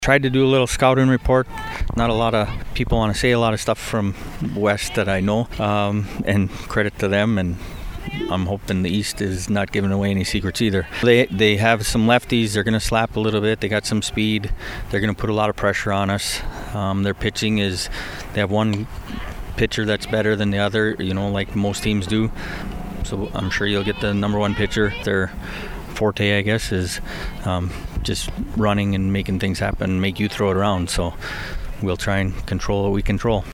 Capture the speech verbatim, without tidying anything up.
Tried to do a little scouting report. Not a lot of people want to say a lot of stuff from West that I know, um, and credit to them, and I'm hoping the East is not giving away any secrets either. They they have some lefties. They're going to slap a little bit. They got some speed. They're going to put a lot of pressure on us. Um, their pitching is, they have one pitcher that's better than the other, you know, like most teams do. So I'm sure you'll get the number one pitcher. Their forte, I guess, is um, just running and making things happen, make you throw it around. So we'll try and control what we control.